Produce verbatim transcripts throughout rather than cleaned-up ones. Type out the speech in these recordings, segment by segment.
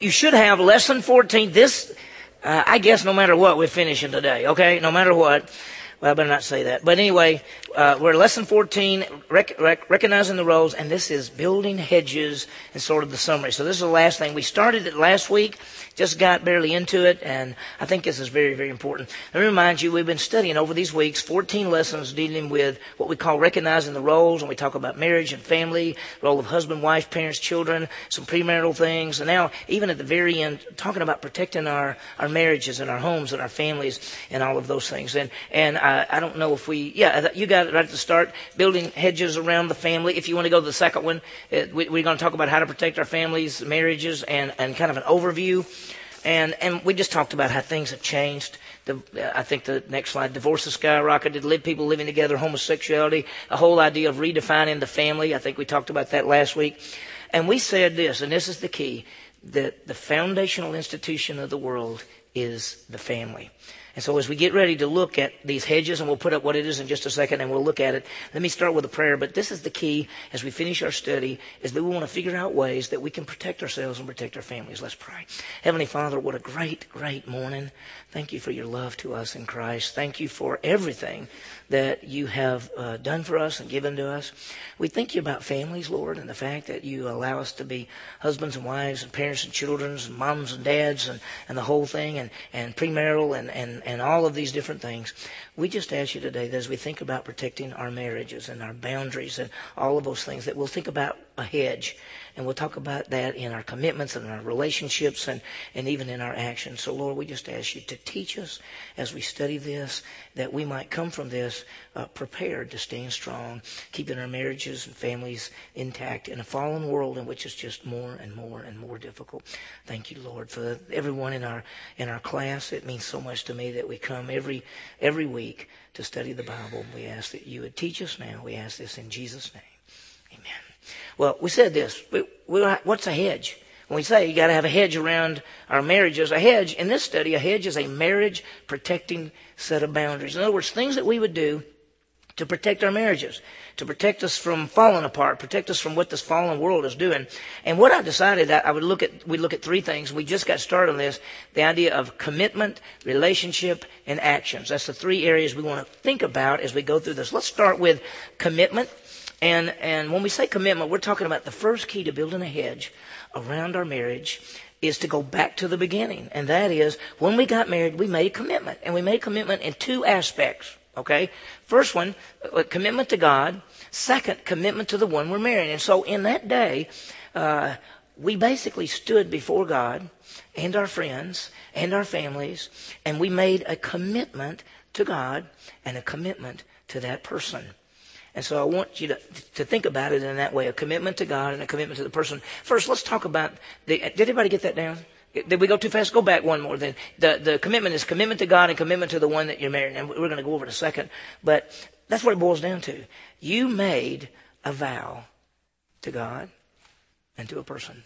you should have lesson fourteen. This, uh, I guess no matter what, we're finishing today, okay? No matter what. Well, I better not say that. But anyway, uh, we're lesson fourteen, rec- rec- recognizing the roles, and this is building hedges and sort of the summary. So this is the last thing. We started it last week, just got barely into it, and I think this is very, very important. Let me remind you, we've been studying over these weeks fourteen lessons dealing with what we call recognizing the roles, and we talk about marriage and family, role of husband, wife, parents, children, some premarital things, and now even at the very end, talking about protecting our, our marriages and our homes and our families and all of those things. And, and I I don't know if we, yeah, you got it right at the start, building hedges around the family. If you want to go to the second one, it, we, we're going to talk about how to protect our families, marriages, and, and kind of an overview. And and we just talked about how things have changed. The, I think the next slide, divorce has skyrocketed, live, people living together, homosexuality, the whole idea of redefining the family. I think we talked about that last week. And we said this, and this is the key, that the foundational institution of the world is the family. And so as we get ready to look at these hedges, and we'll put up what it is in just a second, and we'll look at it. Let me start with a prayer, but this is the key as we finish our study, is that we want to figure out ways that we can protect ourselves and protect our families. Let's pray. Heavenly Father, what a great, great morning. Thank you for your love to us in Christ. Thank you for everything that you have uh, done for us and given to us. We thank you about families, Lord, and the fact that you allow us to be husbands and wives and parents and children and moms and dads and, and the whole thing, and, and premarital and, and, and all of these different things. We just ask you today that as we think about protecting our marriages and our boundaries and all of those things, that we'll think about a hedge. And we'll talk about that in our commitments and our relationships and, and even in our actions. So, Lord, we just ask you to teach us as we study this, that we might come from this uh, prepared to stand strong, keeping our marriages and families intact in a fallen world in which it's just more and more and more difficult. Thank you, Lord, for everyone in our in our class. It means so much to me that we come every every week to study the Bible. We ask that you would teach us now. We ask this in Jesus' name. Amen. Well, we said this. We, we, what's a hedge? When we say you got to have a hedge around our marriages, a hedge, in this study, a hedge is a marriage protecting set of boundaries. In other words, things that we would do to protect our marriages, to protect us from falling apart, protect us from what this fallen world is doing. And what I decided, I would look at, we look at three things. We just got started on this, the idea of commitment, relationship, and actions. That's the three areas we want to think about as we go through this. Let's start with commitment. And and when we say commitment, we're talking about the first key to building a hedge around our marriage is to go back to the beginning. And that is, when we got married, we made a commitment. And we made a commitment in two aspects, okay? First one, commitment to God. Second, commitment to the one we're marrying. And so in that day, uh, we basically stood before God and our friends and our families, and we made a commitment to God and a commitment to that person. And so I want you to to think about it in that way, a commitment to God and a commitment to the person. First, let's talk about, the, did everybody get that down? Did we go too fast? Go back one more. Then the, the commitment is commitment to God and commitment to the one that you're marrying. And we're going to go over in a second. But that's what it boils down to. You made a vow to God and to a person.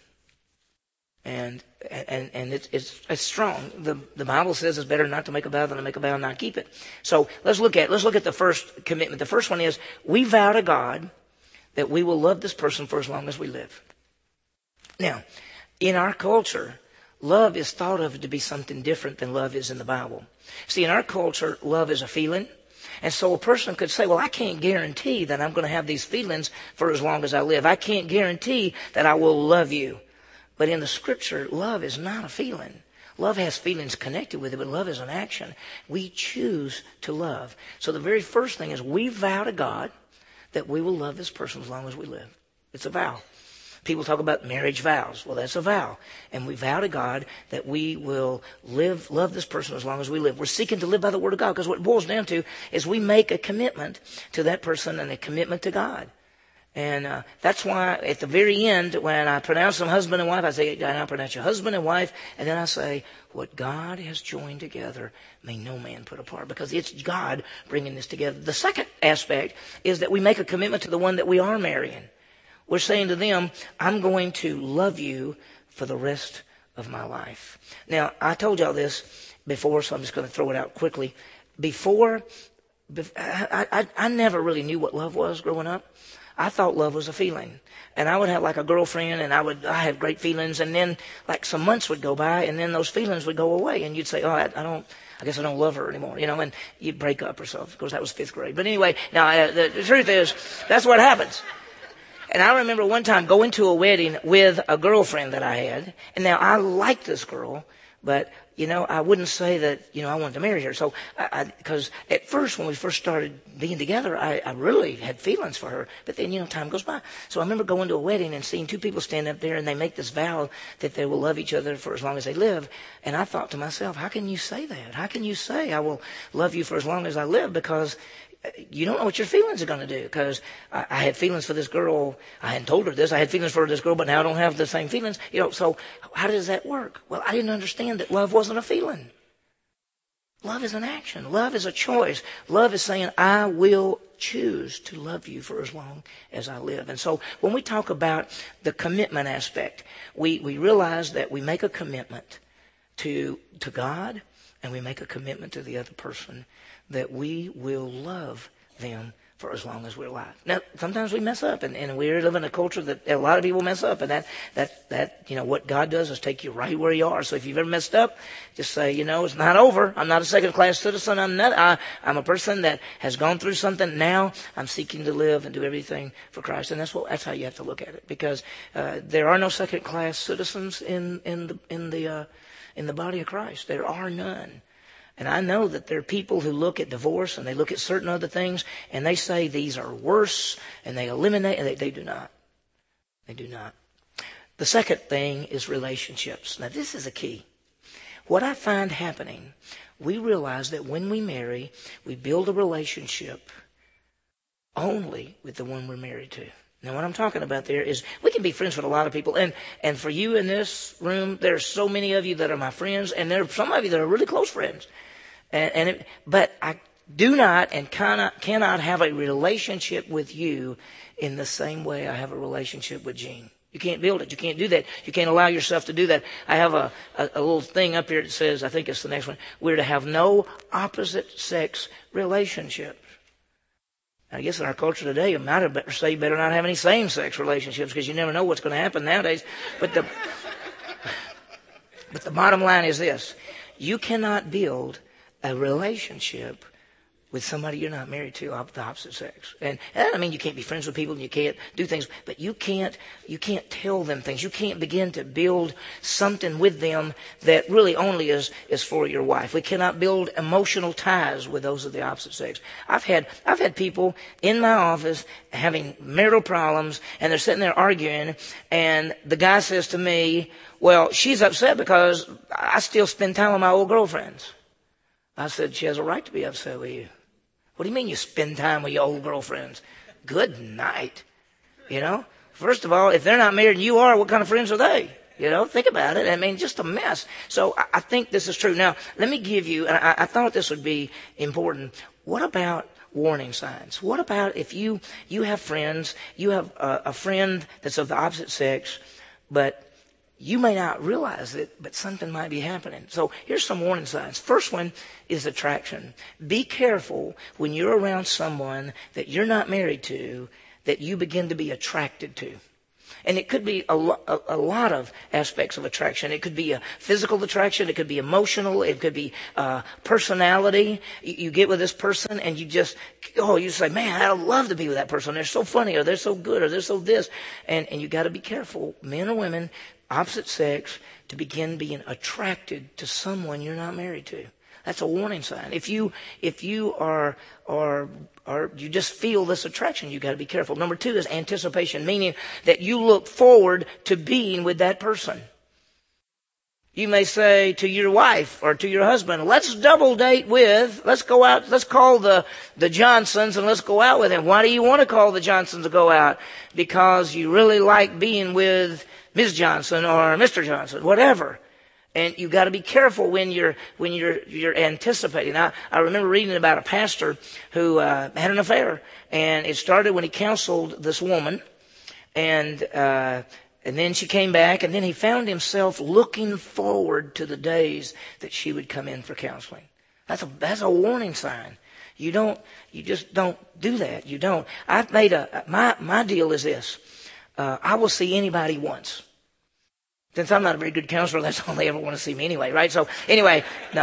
And and and it's it's, it's strong. The the Bible says it's better not to make a vow than to make a vow and not keep it. So let's look at let's look at the first commitment. The first one is we vow to God that we will love this person for as long as we live. Now, in our culture, love is thought of to be something different than love is in the Bible. See, in our culture, love is a feeling. And so a person could say, well, I can't guarantee that I'm going to have these feelings for as long as I live. I can't guarantee that I will love you. But in the Scripture, love is not a feeling. Love has feelings connected with it, but love is an action. We choose to love. So the very first thing is we vow to God that we will love this person as long as we live. It's a vow. People talk about marriage vows. Well, that's a vow. And we vow to God that we will live, love this person as long as we live. We're seeking to live by the Word of God, because what it boils down to is we make a commitment to that person and a commitment to God. And uh, that's why at the very end, when I pronounce them husband and wife, I say, I pronounce you husband and wife. And then I say, what God has joined together, may no man put apart. Because it's God bringing this together. The second aspect is that we make a commitment to the one that we are marrying. We're saying to them, I'm going to love you for the rest of my life. Now, I told y'all this before, so I'm just going to throw it out quickly. Before, I, I, I never really knew what love was growing up. I thought love was a feeling. And I would have like a girlfriend, and I would I had great feelings, and then like some months would go by, and then those feelings would go away, and you'd say, oh, I, I don't, I guess I don't love her anymore, you know, and you'd break up or so. Of course, that was fifth grade. But anyway, now uh, the, the truth is, that's what happens. And I remember one time going to a wedding with a girlfriend that I had, and now I liked this girl, but you know, I wouldn't say that, you know, I wanted to marry her. So, because at first, when we first started being together, I, I really had feelings for her. But then, you know, time goes by. So I remember going to a wedding and seeing two people stand up there, and they make this vow that they will love each other for as long as they live. And I thought to myself, how can you say that? How can you say I will love you for as long as I live? Because you don't know what your feelings are going to do. Because I, I had feelings for this girl. I hadn't told her this. I had feelings for this girl, but now I don't have the same feelings. You know, so how does that work? Well, I didn't understand that love wasn't a feeling. Love is an action. Love is a choice. Love is saying, I will choose to love you for as long as I live. And so when we talk about the commitment aspect, we, we realize that we make a commitment to, to God, and we make a commitment to the other person that we will love them for as long as we're alive. Now, sometimes we mess up, and, and we live in a culture that a lot of people mess up, and that, that, that, you know, what God does is take you right where you are. So if you've ever messed up, just say, you know, it's not over. I'm not a second-class citizen. I'm not, I, I'm a person that has gone through something. Now I'm seeking to live and do everything for Christ. And that's what, that's how you have to look at it, because, uh, there are no second-class citizens in, in the, in the, uh, in the body of Christ. There are none. And I know that there are people who look at divorce and they look at certain other things and they say these are worse, and they eliminate, and they, they do not. They do not. The second thing is relationships. Now, this is a key. What I find happening, we realize that when we marry, we build a relationship only with the one we're married to. Now, what I'm talking about there is we can be friends with a lot of people. And, and for you in this room, there are so many of you that are my friends, and there are some of you that are really close friends. And, and it, but I do not and cannot, cannot have a relationship with you in the same way I have a relationship with Gene. You can't build it. You can't do that. You can't allow yourself to do that. I have a, a, a little thing up here that says, I think it's the next one, we're to have no opposite sex relationships. I guess in our culture today, you might have better say you better not have any same-sex relationships, because you never know what's going to happen nowadays. But the, but the bottom line is this. You cannot build a relationship with somebody you're not married to of the opposite sex. And, and I mean, you can't be friends with people and you can't do things, but you can't, you can't tell them things. You can't begin to build something with them that really only is, is for your wife. We cannot build emotional ties with those of the opposite sex. I've had, I've had people in my office having marital problems, and they're sitting there arguing, and the guy says to me, well, she's upset because I still spend time with my old girlfriends. I said, she has a right to be upset with you. What do you mean you spend time with your old girlfriends? Good night. You know, first of all, if they're not married and you are, what kind of friends are they? You know, think about it. I mean, just a mess. So I, I think this is true. Now, let me give you, and I, I thought this would be important. What about warning signs? What about if you, you have friends, you have a, a friend that's of the opposite sex, but you may not realize it, but something might be happening. So here's some warning signs. First one is attraction. Be careful when you're around someone that you're not married to, that you begin to be attracted to. And it could be a, lo- a, a lot of aspects of attraction. It could be a physical attraction. It could be emotional. It could be uh, personality. You, you get with this person and you just, oh, you say, man, I'd love to be with that person. They're so funny, or they're so good, or they're so this. And, and you got to be careful, men or women, opposite sex, to begin being attracted to someone you're not married to. That's a warning sign. If you if you are are are you just feel this attraction, you got to be careful. Number two is anticipation, meaning that you look forward to being with that person. You may say to your wife or to your husband, let's double date with, let's go out, let's call the, the Johnsons and let's go out with them. Why do you want to call the Johnsons to go out? Because you really like being with Miz Johnson or Mister Johnson, whatever. And you got to be careful when you're when you're you're anticipating. I, I remember reading about a pastor who uh, had an affair, and it started when he counseled this woman, and uh, and then she came back, and then he found himself looking forward to the days that she would come in for counseling. That's a that's a warning sign. You don't, you just don't do that. You don't. I've made a, my, my deal is this. Uh, I will see anybody once. Since I'm not a very good counselor, that's all they ever want to see me anyway, right? So anyway, no.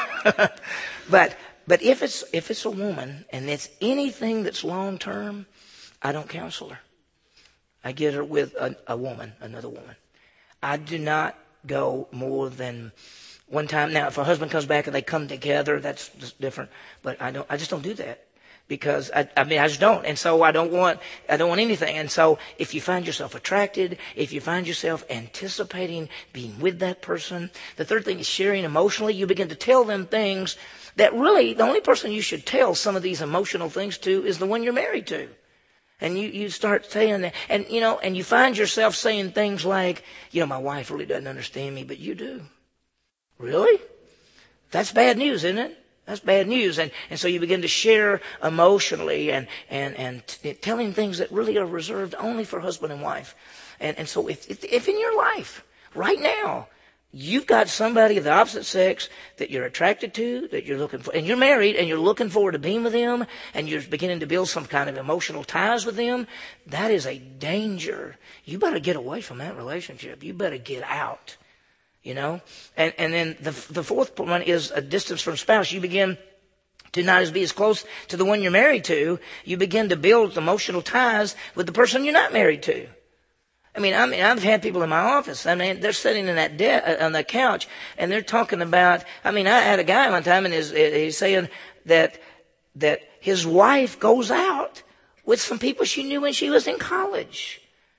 but, but if it's, if it's a woman and it's anything that's long term, I don't counsel her. I get her with a, a woman, another woman. I do not go more than one time. Now, if a husband comes back and they come together, that's just different. But I don't, I just don't do that. Because I, I mean, I just don't. And so I don't want, I don't want anything. And so if you find yourself attracted, if you find yourself anticipating being with that person, the third thing is sharing emotionally. You begin to tell them things that really the only person you should tell some of these emotional things to is the one you're married to. And you, you start saying that, and you know, and you find yourself saying things like, you know, my wife really doesn't understand me, but you do. Really? That's bad news, isn't it? That's bad news. And, and so you begin to share emotionally and, and, and t- telling things that really are reserved only for husband and wife. And, and so if, if, if in your life, right now, you've got somebody of the opposite sex that you're attracted to, that you're looking for, and you're married and you're looking forward to being with them, and you're beginning to build some kind of emotional ties with them, that is a danger. You better get away from that relationship. You better get out. You know, and, and then the the fourth one is a distance from spouse. You begin to not as be as close to the one you're married to. You begin to build emotional ties with the person you're not married to. I mean, I mean, I've had people in my office. I mean, they're sitting in that de- on the couch and they're talking about. I mean, I had a guy one time and his, he's saying that that his wife goes out with some people she knew when she was in college.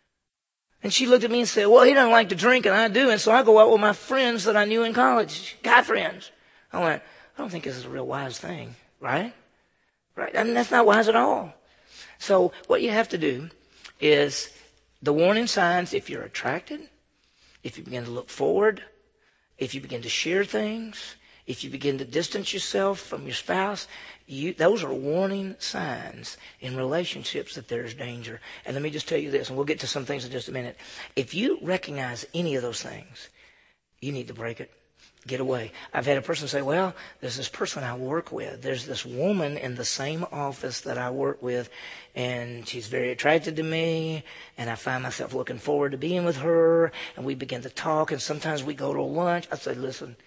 And she looked at me and said, well, he doesn't like to drink and I do. And so I go out with my friends that I knew in college, guy friends. I went, I don't think this is a real wise thing, right? Right? I mean, that's not wise at all. So what you have to do is the warning signs, if you're attracted, if you begin to look forward, if you begin to share things, if you begin to distance yourself from your spouse, you, those are warning signs in relationships that there's danger. And let me just tell you this, and we'll get to some things in just a minute. If you recognize any of those things, you need to break it. Get away. I've had a person say, well, there's this person I work with. There's this woman in the same office that I work with, and she's very attracted to me, and I find myself looking forward to being with her, and we begin to talk, and sometimes we go to lunch. I say, listen,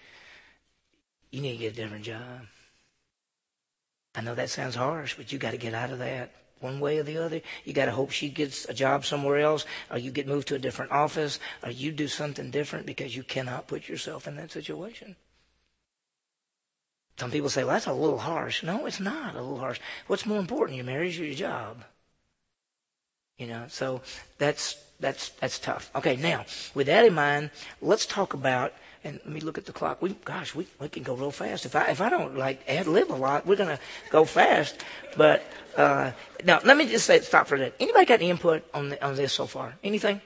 you need to get a different job. I know that sounds harsh, but you got to get out of that one way or the other. You got to hope she gets a job somewhere else, or you get moved to a different office, or you do something different because you cannot put yourself in that situation. Some people say, well, that's a little harsh. No, it's not a little harsh. What's more important, your marriage or your job? You know, so that's that's that's tough. Okay, now, with that in mind, let's talk about. And let me look at the clock. We, gosh, we, we can go real fast. If I if I don't like ad lib a lot, we're gonna go fast. But uh, now, let me just say, stop for a minute. Anybody got any input on the, on this so far? Anything?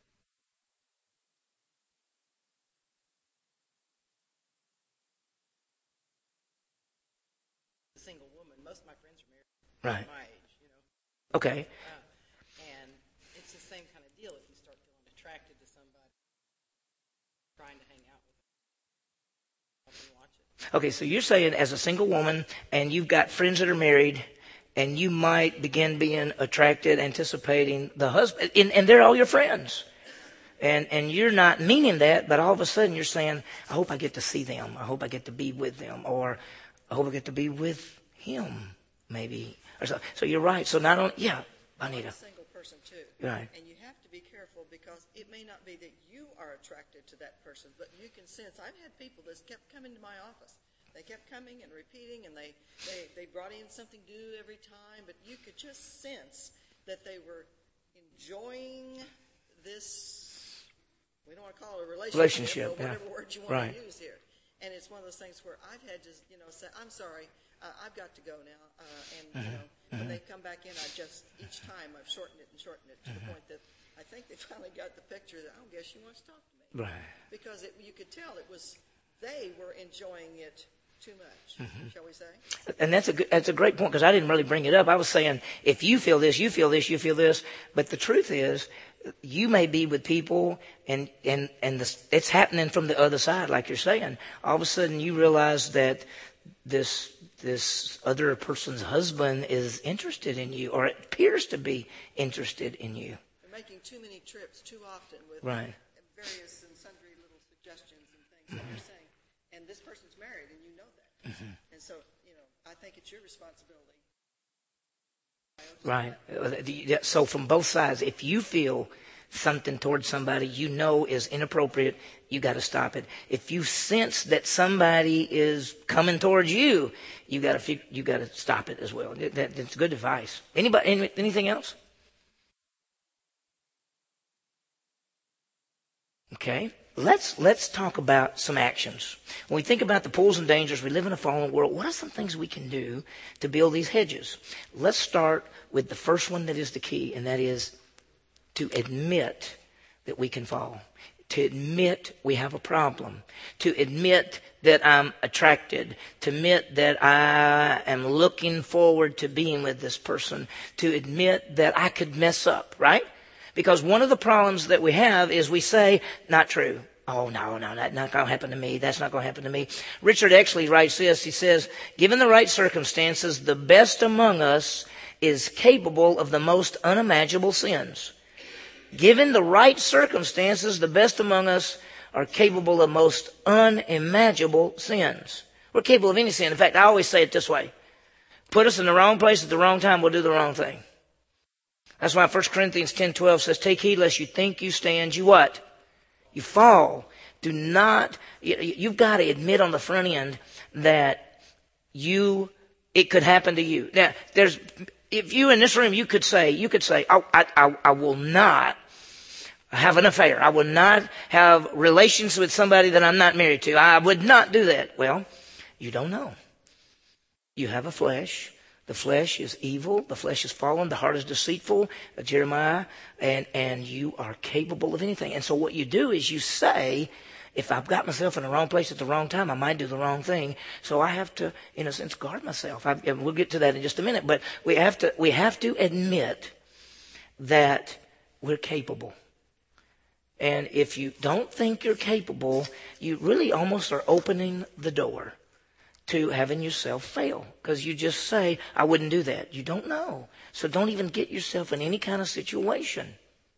A single woman. Most of my friends are married. Right. My age, you know. Okay. Uh, and it's the same kind of deal. If you start feeling attracted to somebody, trying to hang out with them, and watch it. Okay, so you're saying as a single woman, and you've got friends that are married, and you might begin being attracted, anticipating the husband, and, and they're all your friends. And and you're not meaning that, but all of a sudden you're saying, I hope I get to see them. I hope I get to be with them. Or I hope I get to be with him, maybe. Or so, so you're right. So not only, yeah, Anita. I'm a single person, too. Right. And you have to be careful because it may not be that you are attracted to that person, but you can sense. I've had people that kept coming to my office. They kept coming and repeating, and they, they, they brought in something new every time, but you could just sense that they were enjoying this, we don't want to call it a relationship, Relationship, or whatever yeah. word you want Right. to use here. And it's one of those things where I've had to, you know, say, I'm sorry, uh, I've got to go now. Uh, and, you know, when they come back in, I just, each time I've shortened it and shortened it to the point that I think they finally got the picture that, I don't guess she wants to talk to me. Right. Because it, you could tell it was, they were enjoying it too much, shall we say? And that's a good, that's a great point, because I didn't really bring it up. I was saying, if you feel this, you feel this, you feel this. But the truth is, you may be with people, and and and the, it's happening from the other side, like you're saying. All of a sudden, you realize that this this other person's husband is interested in you, or appears to be interested in you. They're making too many trips too often with Right. various and sundry little suggestions and things that they're saying. And this person's married, and you know that. Mm-hmm. And so, you know, I think it's your responsibility. Right. So from both sides, if you feel something towards somebody you know is inappropriate, you got to stop it. If you sense that somebody is coming towards you, you got to you got to stop it as well. That, that's good advice. Anybody? Any, anything else? Okay. Let's let's talk about some actions. When we think about the pulls and dangers, we live in a fallen world. What are some things we can do to build these hedges? Let's start with the first one that is the key, and that is to admit that we can fall. To admit we have a problem. To admit that I'm attracted. To admit that I am looking forward to being with this person. To admit that I could mess up, right? Because one of the problems that we have is we say, not true. Oh, no, no, that's not going to happen to me. That's not going to happen to me. Richard Exley writes this. He says, given the right circumstances, the best among us is capable of the most unimaginable sins. Given the right circumstances, the best among us are capable of most unimaginable sins. We're capable of any sin. In fact, I always say it this way. Put us in the wrong place at the wrong time, we'll do the wrong thing. That's why First Corinthians ten twelve says, take heed lest you think you stand, you what? You fall. Do not, you, you've got to admit on the front end that you, it could happen to you. Now, there's, if you in this room, you could say, you could say, I, I, I will not have an affair. I will not have relations with somebody that I'm not married to. I would not do that. Well, you don't know. You have a flesh. The flesh is evil. The flesh is fallen. The heart is deceitful. Uh, Jeremiah. And, and you are capable of anything. And so what you do is you say, if I've got myself in the wrong place at the wrong time, I might do the wrong thing. So I have to, in a sense, guard myself. I, and we'll get to that in just a minute. But we have to, we have to admit that we're capable. And if you don't think you're capable, you really almost are opening the door to having yourself fail. Because you just say, I wouldn't do that. You don't know. So don't even get yourself in any kind of situation.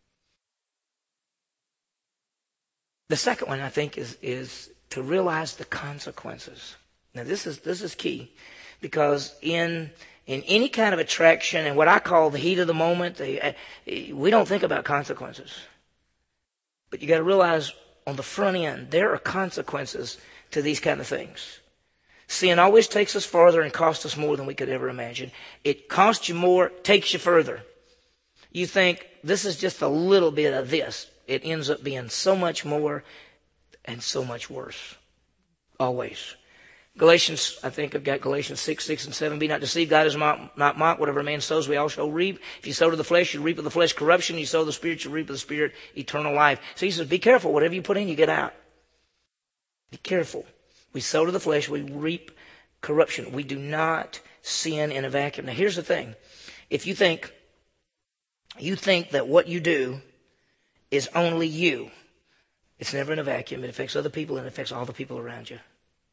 The second one, I think, is, is to realize the consequences. Now, this is this is key. Because in in any kind of attraction, and what I call the heat of the moment, the, uh, we don't think about consequences. But you got to realize on the front end, there are consequences to these kind of things. Sin always takes us farther and costs us more than we could ever imagine. It costs you more, takes you further. You think this is just a little bit of this. It ends up being so much more and so much worse. Always. Galatians, I think I've got Galatians six, six, and seven. Be not deceived, God is not, not mocked. Whatever a man sows, we all shall reap. If you sow to the flesh, you reap of the flesh corruption. You sow to the Spirit, you reap of the Spirit eternal life. So he says, be careful. Whatever you put in, you get out. Be careful. We sow to the flesh, we reap corruption. We do not sin in a vacuum. Now here's the thing. If you think, you think that what you do is only you, it's never in a vacuum. It affects other people and it affects all the people around you.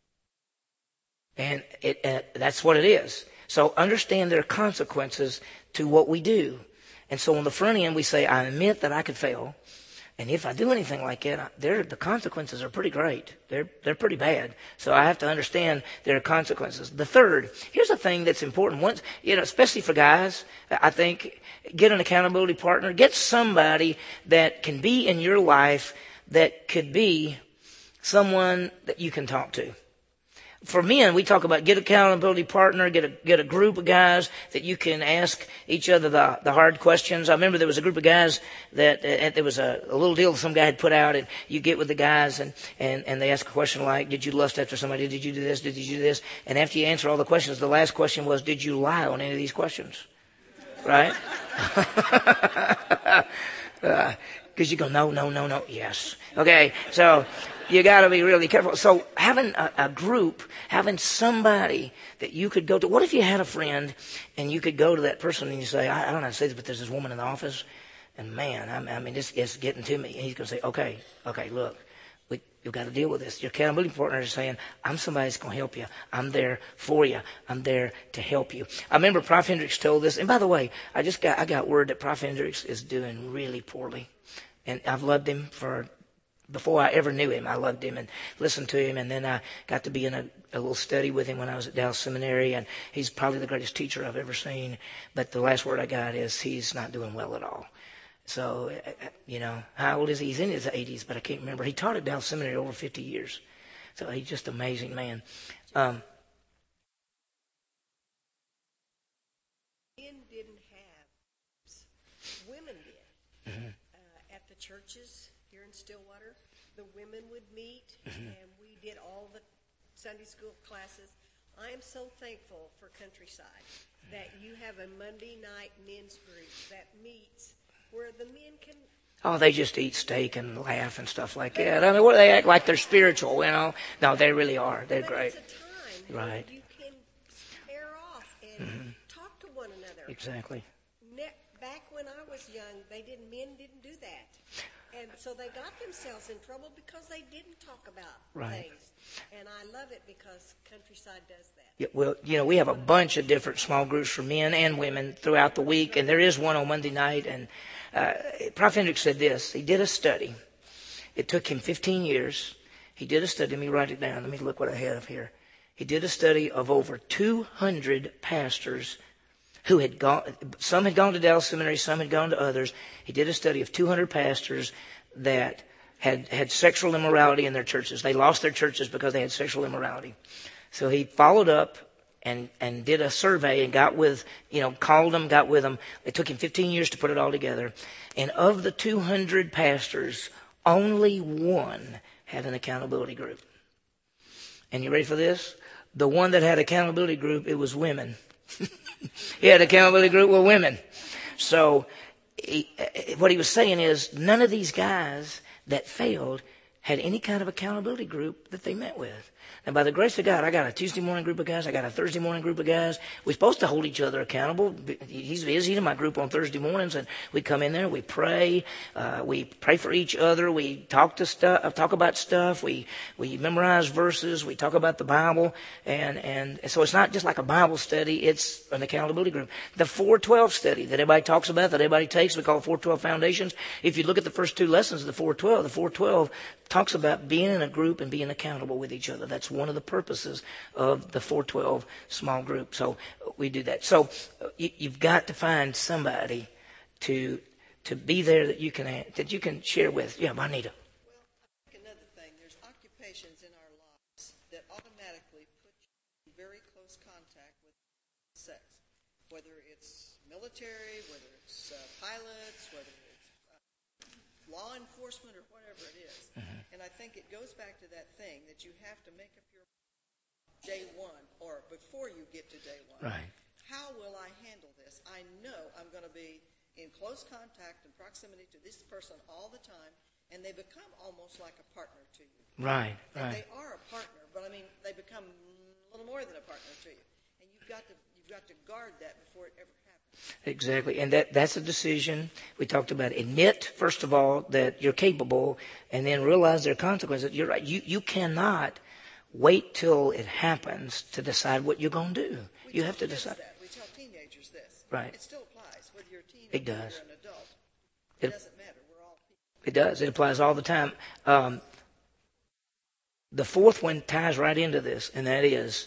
And it, uh, that's what it is. So understand there are consequences to what we do. And so on the front end, we say, I admit that I could fail. And if I do anything like that, the consequences are pretty great. They're, they're pretty bad. So I have to understand there are consequences. The third, here's a thing that's important. Once, you know, especially for guys, I think, get an accountability partner. Get somebody that can be in your life that could be someone that you can talk to. For men, we talk about get an accountability partner, get a get a group of guys that you can ask each other the, the hard questions. I remember there was a group of guys that uh, there was a, a little deal some guy had put out, and you get with the guys and, and, and they ask a question like, did you lust after somebody? Did you do this? Did you do this? And after you answer all the questions, the last question was, did you lie on any of these questions? Right? Because uh, you go, no, no, no, no, yes. Okay, so you got to be really careful. So having a, a group, having somebody that you could go to. What if you had a friend and you could go to that person and you say, I, I don't know how to say this, but there's this woman in the office, and man, I, I mean, this is getting to me. And he's going to say, okay, okay, look, We, you've got to deal with this. Your accountability partner is saying, I'm somebody that's going to help you. I'm there for you. I'm there to help you. I remember Prof Hendricks told this. And by the way, I just got, I got word that Prof Hendricks is doing really poorly. And I've loved him for, before I ever knew him, I loved him and listened to him. And then I got to be in a, a little study with him when I was at Dallas Seminary. And he's probably the greatest teacher I've ever seen. But the last word I got is he's not doing well at all. So, you know, how old is he? He's in his eighties, but I can't remember. He taught at Dallas Seminary over fifty years. So he's just an amazing man. Um, Men didn't have, women did. mm-hmm. Uh, at the churches here in Stillwater, the women would meet, Mm-hmm. and we did all the Sunday school classes. I am so thankful for Countryside that you have a Monday night men's group that meets where the men can. Oh, they just eat steak and laugh and stuff like that. I mean, what, they act like they're spiritual, you know? No, they really are. They're but great. It's a time Right. where you can pair off and Mm-hmm. talk to one another. Exactly. Ne- back when I was young, they didn't. Men didn't do that, and so they got themselves in trouble because they didn't talk about Right. things. And I love it because Countryside does that. Yeah, well, you know, we have a bunch of different small groups for men and women throughout the week, and there is one on Monday night. And uh, Prof Hendricks said this. He did a study. It took him fifteen years. He did a study. Let me write it down. Let me look what I have here. He did a study of over two hundred pastors who had gone, some had gone to Dallas Seminary, some had gone to others. He did a study of two hundred pastors that had, had sexual immorality in their churches. They lost their churches because they had sexual immorality. So he followed up and, and did a survey and got with, you know, called them, got with them. It took him fifteen years to put it all together. And of the two hundred pastors, only one had an accountability group. And you ready for this? The one that had accountability group, it was women. He had accountability group with women. So he, what he was saying is none of these guys that failed had any kind of accountability group that they met with. And by the grace of God, I got a Tuesday morning group of guys. I got a Thursday morning group of guys. We're supposed to hold each other accountable. He's busy in my group on Thursday mornings, and we come in there, we pray, uh, we pray for each other, we talk to stuff, talk about stuff, we we memorize verses, we talk about the Bible, and and so it's not just like a Bible study; it's an accountability group. The four twelve study that everybody talks about, that everybody takes, we call it four twelve Foundations. If you look at the first two lessons of the four twelve, the four twelve talks about being in a group and being accountable with each other. That's one of the purposes of the four twelve small group. So we do that. So you, you've got to find somebody to to be there that you can that you can share with. Yeah, Bonita. Well, I think another thing, there's occupations in our lives that automatically put you in very close contact with sex, whether it's military, whether it's uh, pilots, whether it's uh, law enforcement, or whatever it is. Mm-hmm. And I think it goes back to that thing that you have to make up your day one, or before you get to day one. Right. How will I handle this? I know I'm going to be in close contact and proximity to this person all the time, and they become almost like a partner to you. Right. And Right. they are a partner, but I mean, they become a little more than a partner to you. And you've got to you've got to guard that before it ever happens. Exactly. And that, that's a decision. We talked about admit, first of all, that you're capable, and then realize there are consequences. You're right. You, you cannot wait till it happens to decide what you're going to do. We You tell have to kids decide. that. We tell teenagers this. Right. It still applies, whether you're a teenager It does. or you're an adult. It, It- doesn't matter. We're all people. It does. It applies all the time. Um, the fourth one ties right into this, and that is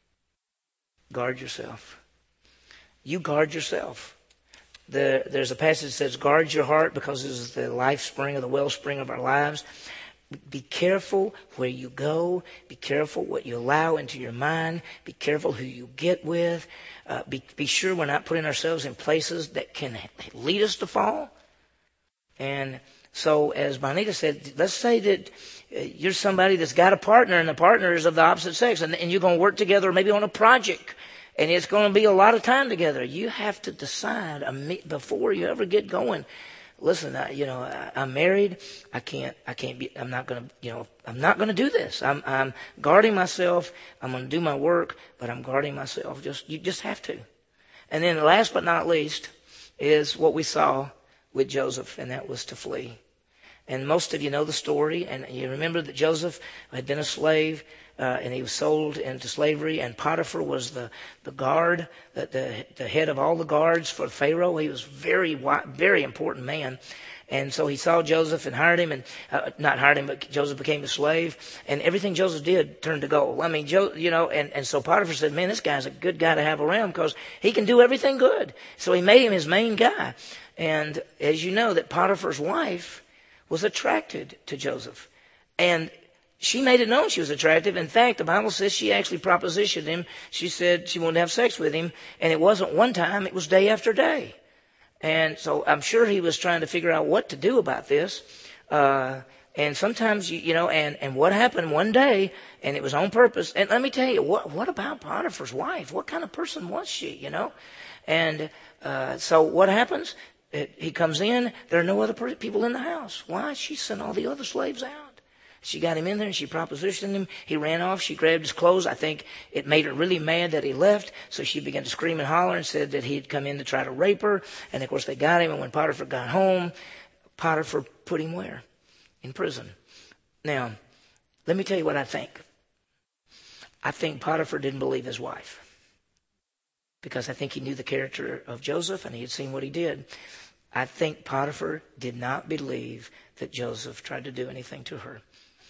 guard yourself. You guard yourself. The, there's a passage that says, guard your heart because this is the life spring or the wellspring of our lives. Be careful where you go. Be careful what you allow into your mind. Be careful who you get with. Uh, be, be sure we're not putting ourselves in places that can lead us to fall. And so, as Bonita said, let's say that uh, you're somebody that's got a partner, and the partner is of the opposite sex, and, and you're going to work together maybe on a project, and it's going to be a lot of time together. You have to decide before you ever get going. Listen, I, you know, I, I'm married. I can't. I can't be. I'm not going to. You know, I'm not going to do this. I'm. I'm guarding myself. I'm going to do my work, but I'm guarding myself. Just you just have to. And then, last but not least, is what we saw with Joseph, and that was to flee. And most of you know the story. And you remember that Joseph had been a slave, uh, and he was sold into slavery. And Potiphar was the, the guard, the, the, the head of all the guards for Pharaoh. He was very, wi- very important man. And so he saw Joseph and hired him, and uh, not hired him, but Joseph became a slave. And everything Joseph did turned to gold. I mean, Jo- you know, and, and so Potiphar said, man, this guy's a good guy to have around because he can do everything good. So he made him his main guy. And as you know, that Potiphar's wife was attracted to Joseph. And she made it known she was attractive. In fact, the Bible says she actually propositioned him. She said she wanted to have sex with him. And it wasn't one time, it was day after day. And so I'm sure he was trying to figure out what to do about this. Uh, and sometimes, you, you know, and, and what happened one day, and it was on purpose. And let me tell you, what, what about Potiphar's wife? What kind of person was she, you know? And uh, so what happens? It, he comes in. There are no other per- people in the house. Why? She sent all the other slaves out. She got him in there and she propositioned him. He ran off. She grabbed his clothes. I think it made her really mad that he left. So she began to scream and holler and said that he'd come in to try to rape her. And of course they got him. And when Potiphar got home, Potiphar put him where? In prison. Now, let me tell you what I think. I think Potiphar didn't believe his wife. Because I think he knew the character of Joseph and he had seen what he did. I think Potiphar did not believe that Joseph tried to do anything to her.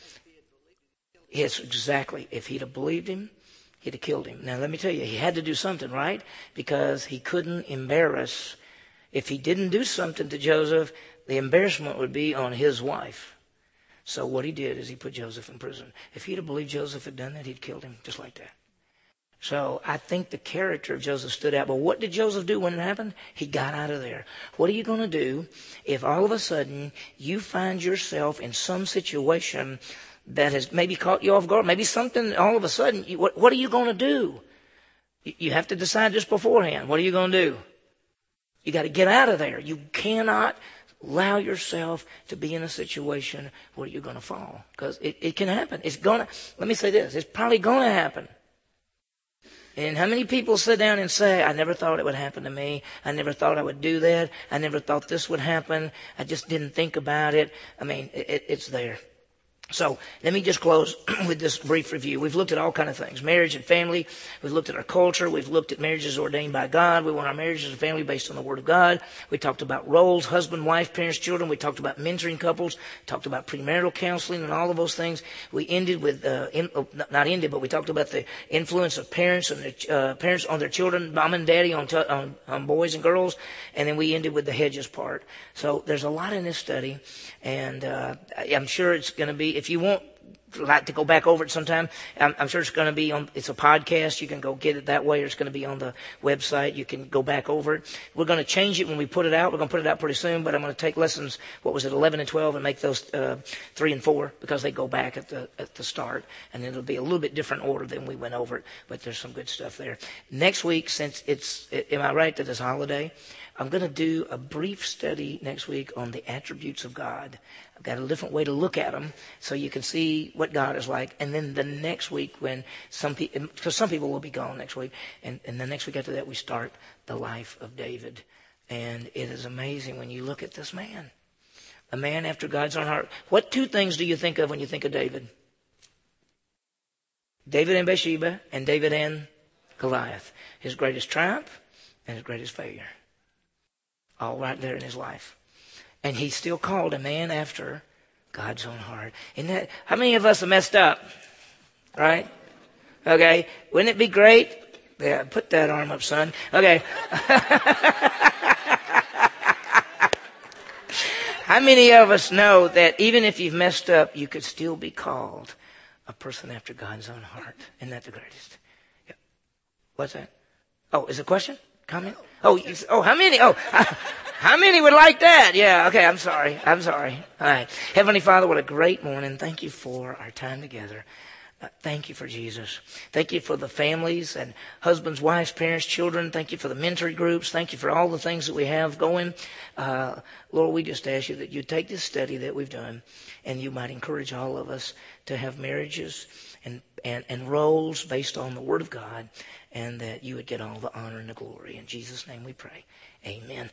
Yes, exactly. If he'd have believed him, he'd have killed him. Now, let me tell you, he had to do something, right? Because he couldn't embarrass. If he didn't do something to Joseph, the embarrassment would be on his wife. So what he did is he put Joseph in prison. If he'd have believed Joseph had done that, he'd killed him just like that. So I think the character of Joseph stood out. But what did Joseph do when it happened? He got out of there. What are you going to do if all of a sudden you find yourself in some situation that has maybe caught you off guard? Maybe something all of a sudden, you, what, what are you going to do? You, you have to decide just beforehand. What are you going to do? You got to get out of there. You cannot allow yourself to be in a situation where you're going to fall. Because it, it can happen. It's going to, let me say this, it's probably going to happen. And how many people sit down and say, I never thought it would happen to me. I never thought I would do that. I never thought this would happen. I just didn't think about it. I mean, it, it's there. So let me just close with this brief review. We've looked at all kinds of things, marriage and family. We've looked at our culture. We've looked at marriages ordained by God. We want our marriages and family based on the Word of God. We talked about roles, husband, wife, parents, children. We talked about mentoring couples, talked about premarital counseling and all of those things. We ended with, uh, in, not ended, but we talked about the influence of parents and their, uh, parents on their children, mom and daddy on, t- on, on boys and girls. And then we ended with the hedges part. So there's a lot in this study. And uh, I'm sure it's going to be, if you want like to go back over it sometime, I'm, I'm sure it's going to be on, it's a podcast. You can go get it that way, or it's going to be on the website. You can go back over it. We're going to change it when we put it out. We're going to put it out pretty soon, but I'm going to take lessons, what was it, eleven and twelve, and make those uh, three and four, because they go back at the at the start, and it'll be a little bit different order than we went over it, but there's some good stuff there. Next week, since it's, am I right that it's holiday? I'm going to do a brief study next week on the attributes of God. I've got a different way to look at them so you can see what God is like. And then the next week, when some people, because some people will be gone next week, and, and the next week after that, we start the life of David. And it is amazing when you look at this man, a man after God's own heart. What two things do you think of when you think of David? David and Bathsheba, and David and Goliath. His greatest triumph and his greatest failure. All right there in his life. And he's still called a man after God's own heart. Isn't that, how many of us are messed up? Right? Okay. Wouldn't it be great? Yeah, put that arm up, son. Okay. How many of us know that even if you've messed up, you could still be called a person after God's own heart? Isn't that the greatest? Yeah. What's that? Oh, is it a question? Comment? Oh, you, oh, how many? Oh, how many would like that? Yeah, okay, I'm sorry. I'm sorry. All right. Heavenly Father, what a great morning. Thank you for our time together. Uh, thank you for Jesus. Thank you for the families and husbands, wives, parents, children. Thank you for the mentoring groups. Thank you for all the things that we have going. Uh, Lord, we just ask you that you take this study that we've done and you might encourage all of us to have marriages and, and, and roles based on the Word of God, and that you would get all the honor and the glory. In Jesus' name we pray. Amen.